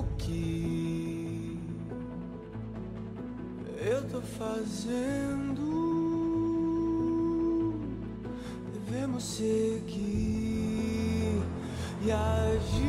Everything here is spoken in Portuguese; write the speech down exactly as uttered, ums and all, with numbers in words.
o que eu tô fazendo. Devemos seguir e agir.